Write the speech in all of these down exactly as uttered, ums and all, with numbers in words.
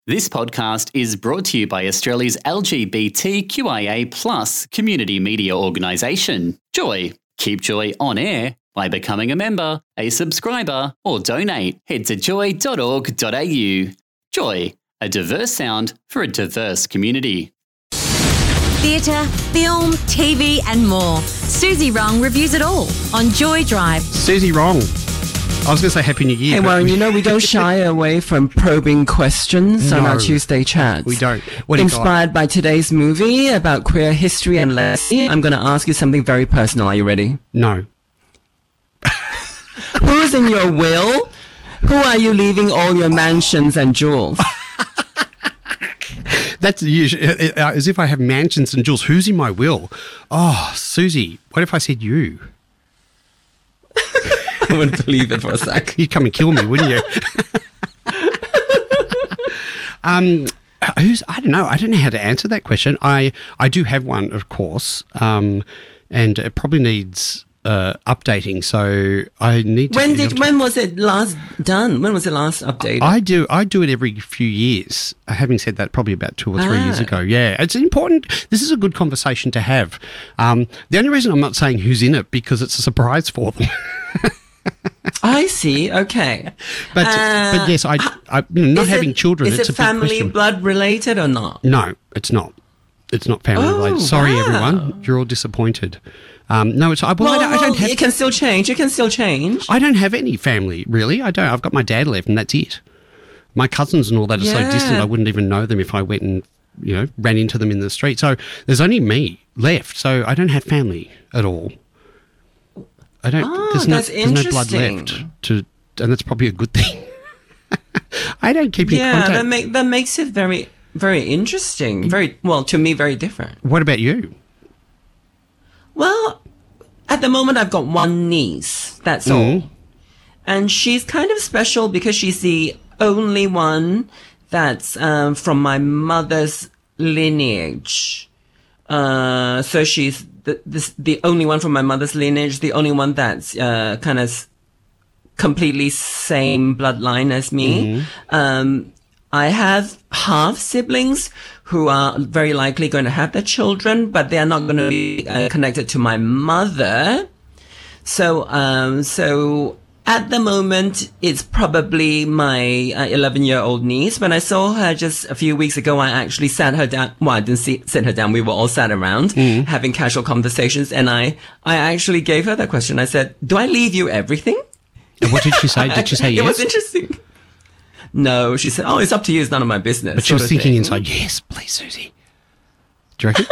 This podcast is brought to you by Australia's L G B T Q I A plus community media organisation, Joy. Keep Joy on air by becoming a member, a subscriber, or donate. Head to joy dot org dot a u. Joy, a diverse sound for a diverse community. Theatre, film, T V and more. Susie Wrong reviews it all on Joy Drive. Susie Wrong. I was going to say Happy New Year. Hey, Warren, you know we don't shy away from probing questions No, on our Tuesday chats. we don't. What do you got? Inspired by today's movie about queer history and legacy, I'm going to ask you something very personal. Are you ready? No. Who's in your will? Who are you leaving all your mansions and jewels? That's usually, uh, as if I have mansions and jewels. Who's in my will? Oh, Susie, what if I said you? I wouldn't believe it for a sec. You'd come and kill me, wouldn't you? um, who's? I don't know. I don't know how to answer that question. I I do have one, of course, um, and it probably needs uh, updating. So I need to. When did? When was it last done? When was it last updated? I do. I do it every few years. Uh, Having said that, probably about two or three Ah. years ago. Yeah, it's important. This is a good conversation to have. Um, the only reason I'm not saying who's in it because it's a surprise for them. I see. Okay. But Uh, but yes, I, I you know, not Is having it- children. Is it's it a big family question. blood related or not? No, it's not. It's not family Oh, related. Sorry, wow. everyone. You're all disappointed. Um, no, it's. I, well, I, don't, I don't have. it can still change. It can still change. I don't have any family really. I don't. I've got my dad left, and that's it. My cousins and all that are so Yeah. distant. I wouldn't even know them if I went and you know ran into them in the street. So there's only me left. So I don't have family at all. I don't. Oh, there's no, that's there's no blood left interesting. to, and that's probably a good thing. I don't keep in Yeah, contact. that make that makes it very very interesting. Very well to me, very different. What about you? Well, at the moment, I've got one niece. That's all, Mm. and she's kind of special because she's the only one that's um, from my mother's lineage. Uh, so she's the this, the only one from my mother's lineage, the only one that's uh, kind of completely same bloodline as me. Um, I have half siblings who are very likely going to have their children, but they are not going to be uh, connected to my mother. So, um, so at the moment, it's probably my eleven-year-old niece. When I saw her just a few weeks ago, I actually sat her down. Well, I didn't see, sit her down. We were all sat around having casual conversations, and I, I actually gave her that question. I said, "Do I leave you everything?" And what did she say? Did she say It yes? was interesting. No, she said, "Oh, it's up to you. It's none of my business." But she sort was of thinking thing. inside, yes, please, Susie. Do you reckon?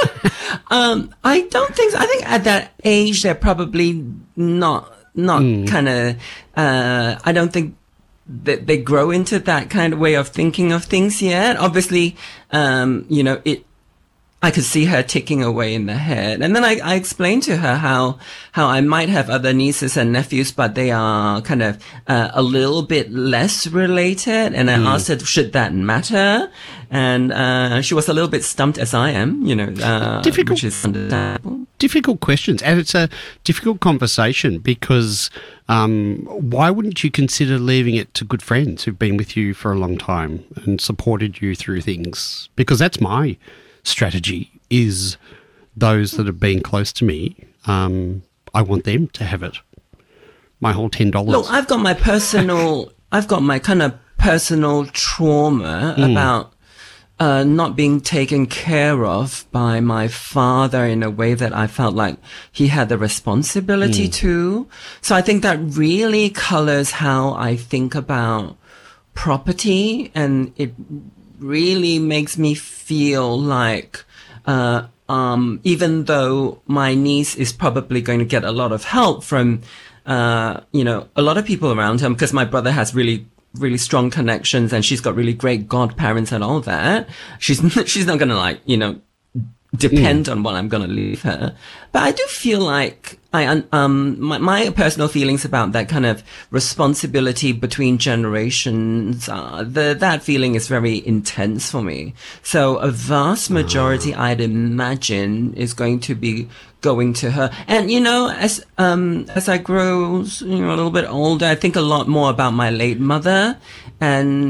Um, I don't think so. I think at that age, they're probably not, not Hmm. kind of, uh, I don't think that they grow into that kind of way of thinking of things yet. Obviously, um, you know, it, I could see her ticking away in the head. And then I, I explained to her how, how I might have other nieces and nephews, but they are kind of, uh, a little bit less related. And I asked her, should that matter? And, uh, she was a little bit stumped as I am, you know, uh, Difficult. which is understandable. Difficult questions. And it's a difficult conversation because um, why wouldn't you consider leaving it to good friends who've been with you for a long time and supported you through things? Because that's my strategy is those that have been close to me, um, I want them to have it. My whole ten dollars. Look, I've got my personal, I've got my kind of personal trauma about uh, not being taken care of by my father in a way that I felt like he had the responsibility to. So I think that really colors how I think about property, and it really makes me feel like, uh, um, even though my niece is probably going to get a lot of help from, uh, you know, a lot of people around him, because my brother has really, really strong connections and she's got really great godparents and all that. She's, she's not going to like, you know, depend on what I'm going to leave her. But I do feel like I, un- um, my, my personal feelings about that kind of responsibility between generations, uh, the, that feeling is very intense for me. So a vast majority, I'd imagine, is going to be going to her. And, you know, as, um, as I grow, you know, a little bit older, I think a lot more about my late mother, and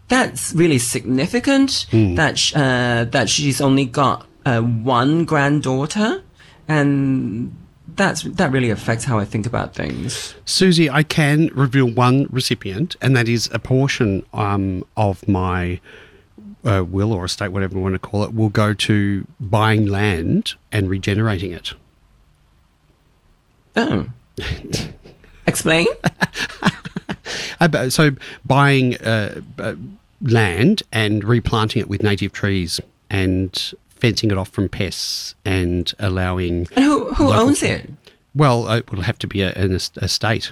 that's really significant Mm. that sh- uh, that she's only got uh, one granddaughter, and that's that really affects how I think about things. Susie, I can reveal one recipient, and that is a portion um, of my uh, will or estate, whatever you want to call it, will go to buying land and regenerating it. Oh, explain. Uh, so buying uh, uh, land and replanting it with native trees and fencing it off from pests and allowing... And who who local- owns it? Well, it will have to be a, an est- estate.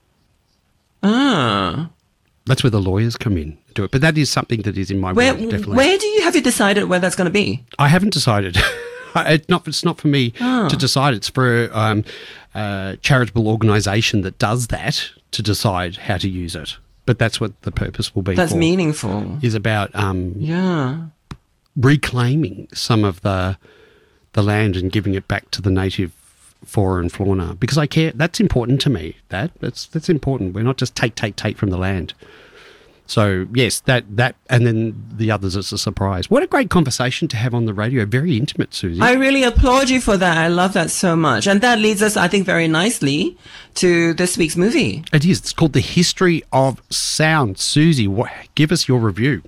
Ah, That's where the lawyers come in to do it. But that is something that is in my where will, definitely. where do you have you decided where that's going to be? I haven't decided. It's not, it's not for me to decide. It's for um, a charitable organisation that does that to decide how to use it. But that's what the purpose will be That's for. meaningful. Is about um, Yeah. reclaiming some of the the land and giving it back to the native flora and fauna, because I care. That's important to me. That that's that's important. We're not just take take take from the land. So yes, that that and then the others as a surprise. What a great conversation to have on the radio. Very intimate, Susie. I really applaud you for that. I love that so much. And that leads us, I think, very nicely to this week's movie. It is. It's called The History of Sound. Susie, what, give us your review.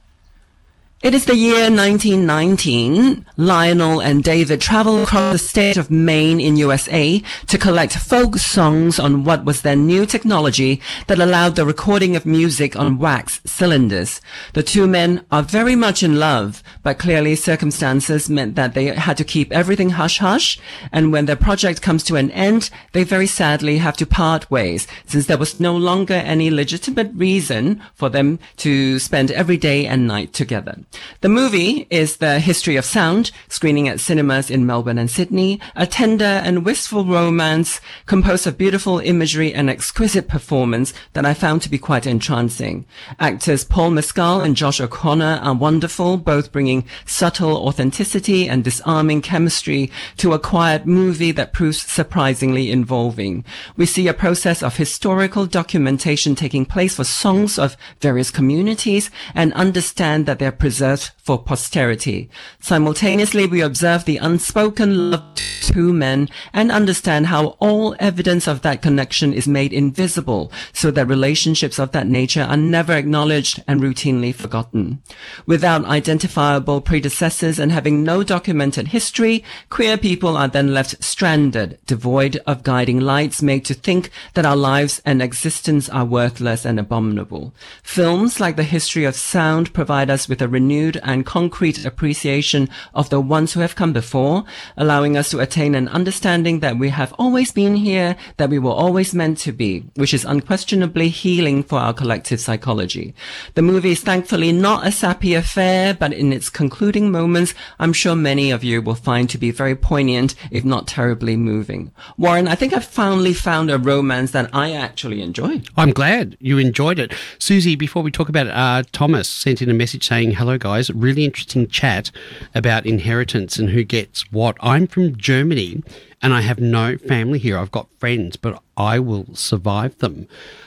It is the year nineteen nineteen. Lionel and David travel across the state of Maine in U S A to collect folk songs on what was then new technology that allowed the recording of music on wax cylinders. The two men are very much in love, but clearly circumstances meant that they had to keep everything hush-hush, and when their project comes to an end, they very sadly have to part ways, since there was no longer any legitimate reason for them to spend every day and night together. The movie is The History of Sound, screening at cinemas in Melbourne and Sydney, a tender and wistful romance composed of beautiful imagery and exquisite performance that I found to be quite entrancing. Actors Paul Mescal and Josh O'Connor are wonderful, both bringing subtle authenticity and disarming chemistry to a quiet movie that proves surprisingly involving. We see a process of historical documentation taking place for songs of various communities and understand that they're preserved for posterity. Simultaneously, we observe the unspoken love of two men and understand how all evidence of that connection is made invisible, so that relationships of that nature are never acknowledged and routinely forgotten. Without identifiable predecessors and having no documented history, queer people are then left stranded, devoid of guiding lights, made to think that our lives and existence are worthless and abominable. Films like The History of Sound provide us with a renewed and concrete appreciation of the ones who have come before, allowing us to attain an understanding that we have always been here, that we were always meant to be, which is unquestionably healing for our collective psychology. The movie is thankfully not a sappy affair, but in its concluding moments, I'm sure many of you will find to be very poignant, if not terribly moving. Warren, I think I've finally found a romance that I actually enjoy. I'm glad you enjoyed it. Susie, before we talk about it, uh, Thomas sent in a message saying, hello guys, really interesting chat about inheritance and who gets what. I'm from Germany and I have no family here. I've got friends, but I will survive them.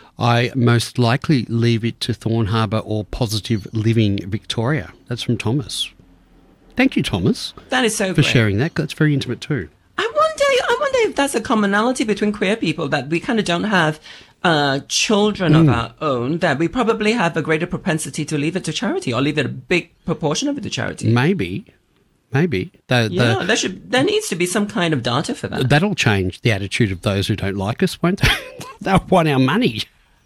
I most likely leave it to Thorn Harbour or Positive Living Victoria. That's from Thomas. Thank you, Thomas, That is so for great. sharing that. That's very intimate too. I wonder, I wonder if that's a commonality between queer people, that we kind of don't have uh, children Hmm. of our own, that we probably have a greater propensity to leave it to charity, or leave it a big proportion of it to charity. Maybe, maybe. The, Yeah, the, there should, there needs to be some kind of data for that. that'll change the attitude of those who don't like us, won't they? They'll want our money.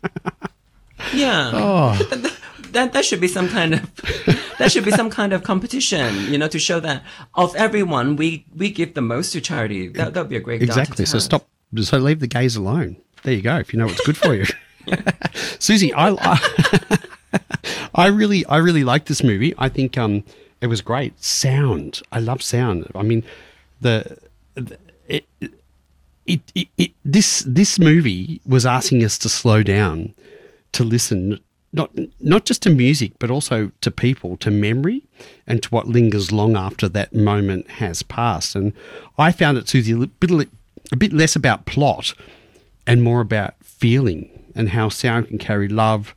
Yeah. Oh. That, that should be some kind of that should be some kind of competition, you know, to show that of everyone we we give the most to charity. That that would be a great data Exactly. to So have. stop. So leave the gays alone. There you go. If you know what's good for you, Susie. I, I I really I really like this movie. I think um it was great. Sound. I love sound. I mean the, the it, it, it, it this this movie was asking us to slow down, to listen. Not not just to music, but also to people, to memory, and to what lingers long after that moment has passed. And I found it, Susie, a bit, a bit less about plot and more about feeling and how sound can carry love,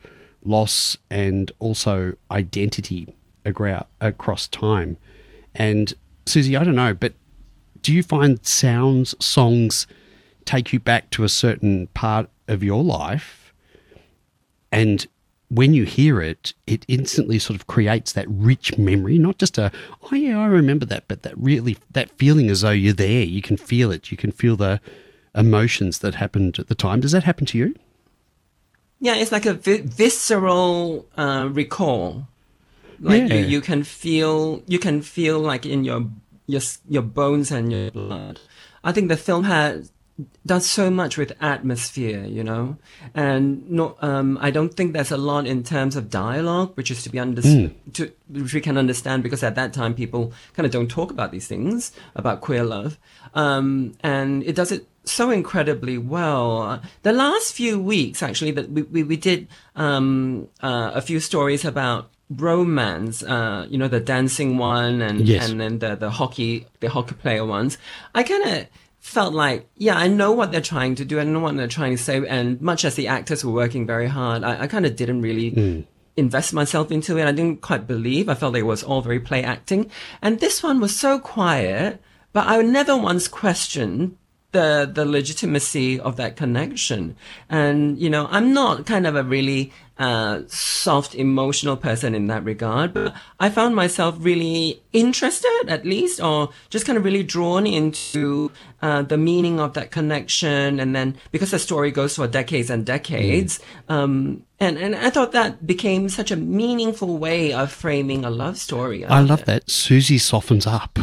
loss and also identity agra- across time. And Susie, I don't know, but do you find sounds, songs take you back to a certain part of your life, and when you hear it, it instantly sort of creates that rich memory, not just a, oh yeah, I remember that, but that really, that feeling as though you're there, you can feel it, you can feel the emotions that happened at the time. Does that happen to you? Yeah, it's like a vi- visceral uh, recall. Like Yeah. you, you can feel, you can feel like in your, your, your bones and your blood. I think the film has does so much with atmosphere, you know, and no, um, I don't think there's a lot in terms of dialogue, which is to be understood, mm. to, which we can understand because at that time people kind of don't talk about these things about queer love, um, and it does it so incredibly well. The last few weeks, actually, that we we, we did um, uh, a few stories about romance, uh, you know, the dancing one and yes. and then the the hockey the hockey player ones. I kind of felt like, yeah, I know what they're trying to do. I know what they're trying to say. And much as the actors were working very hard, I, I kind of didn't really mm. invest myself into it. I didn't quite believe. I felt it was all very play acting. And this one was so quiet, but I never once questioned the the legitimacy of that connection. And, you know, I'm not kind of a really uh, soft, emotional person in that regard, but I found myself really interested, at least, or just kind of really drawn into uh, the meaning of that connection. And then because the story goes for decades and decades, mm. um, and, and I thought that became such a meaningful way of framing a love story. I love it. That. Susie softens up.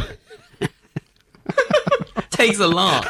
Takes a lot.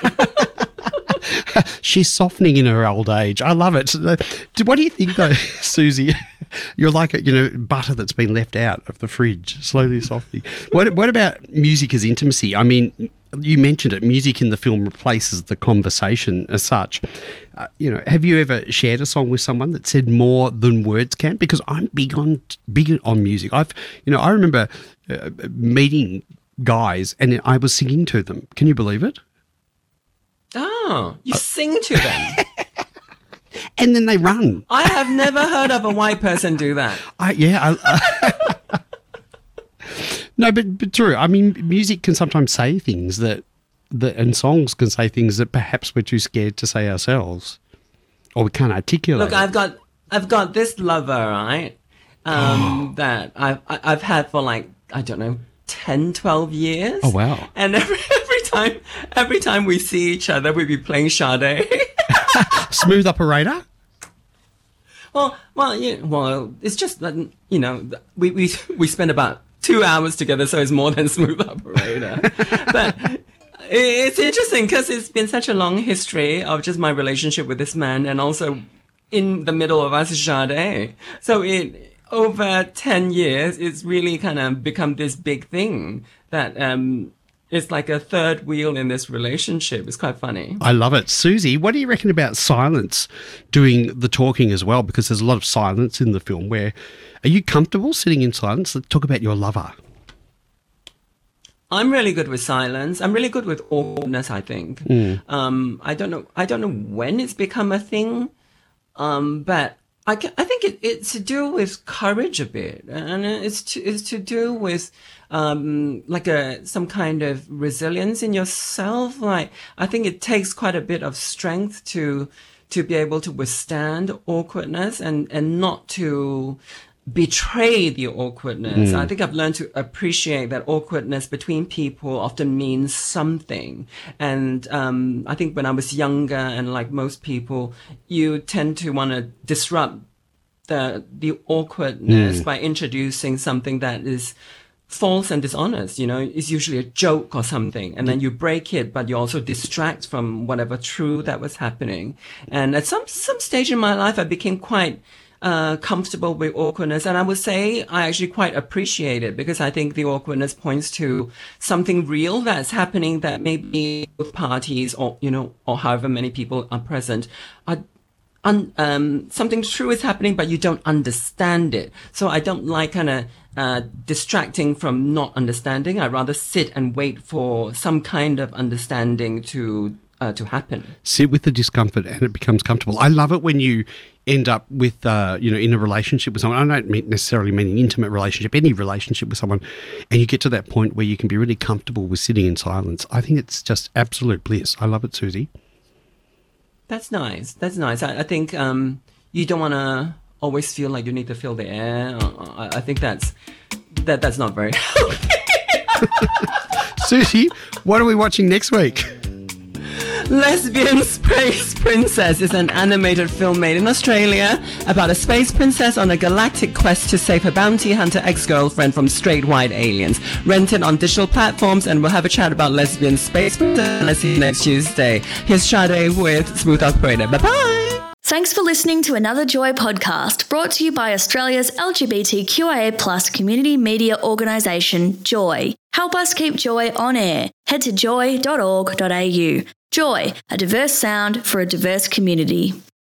She's softening in her old age. I love it. What do you think, though, Susie? You're like a, you know, butter that's been left out of the fridge, slowly softening. What What about music as intimacy? I mean, you mentioned it. Music in the film replaces the conversation as such. Uh, you know, have you ever shared a song with someone that said more than words can? Because I'm big on big on music. I've, you know, I remember uh, meeting guys and I was singing to them. Can you believe it? Oh, you uh, sing to them. And then they run. I have never heard of a white person do that. I, yeah. I, I no, but, but true. I mean, music can sometimes say things that, that, and songs can say things that perhaps we're too scared to say ourselves, or we can't articulate. Look, I've got, I've got this lover, right? Um, that I've, I've had for like, I don't know, ten, twelve years. Oh, wow. And every, every time, every time we see each other, we'd be playing Sade. Smooth Operator? Well, well, yeah, well, it's just that, you know, we, we, we spend about two hours together, so it's more than Smooth Operator. But it's interesting because it's been such a long history of just my relationship with this man, and also in the middle of us, Sade. So it, over ten years, it's really kind of become this big thing that, um, it's like a third wheel in this relationship. It's quite funny. I love it. Susie, what do you reckon about silence doing the talking as well? Because there's a lot of silence in the film. Where are you comfortable sitting in silence? Let's talk about your lover. I'm really good with silence. I'm really good with awkwardness, I think. Mm. Um, I don't know. I don't know when it's become a thing, um, but I, I think it, it's to do with courage a bit, and it's to, it's to do with um, like a some kind of resilience in yourself. Like I think it takes quite a bit of strength to to be able to withstand awkwardness and and not to betray the awkwardness. Mm. I think I've learned to appreciate that awkwardness between people often means something. And um, I think when I was younger, and like most people, you tend to want to disrupt the the awkwardness mm. by introducing something that is false and dishonest. You know, it's usually a joke or something, and then you break it, but you also distract from whatever true that was happening. And at some some stage in my life, I became quite Uh, comfortable with awkwardness, and I would say I actually quite appreciate it, because I think the awkwardness points to something real that's happening, that maybe both parties, or you know, or however many people are present, are un, um, something true is happening, but you don't understand it. So I don't like kind of uh, distracting from not understanding. I'd rather sit and wait for some kind of understanding to Uh, to happen. Sit with the discomfort and it becomes comfortable. I love it when you end up with, uh, you know, in a relationship with someone, I don't mean necessarily mean an intimate relationship, any relationship with someone, and you get to that point where you can be really comfortable with sitting in silence. I think it's just absolute bliss. I love it, Susie. That's nice. That's nice. I, I think um, you don't want to always feel like you need to fill the air. I, I think that's that that's not very healthy. Susie, what are we watching next week? Lesbian Space Princess is an animated film made in Australia about a space princess on a galactic quest to save her bounty hunter ex-girlfriend from straight white aliens. Rented on digital platforms, and we'll have a chat about Lesbian Space Princess. Let's see you next Tuesday. Here's Sade with Smooth Operator. Bye-bye! Thanks for listening to another Joy podcast brought to you by Australia's L G B T Q I A plus community media organisation, Joy. Help us keep Joy on air. Head to joy dot org dot a u. Joy, a diverse sound for a diverse community.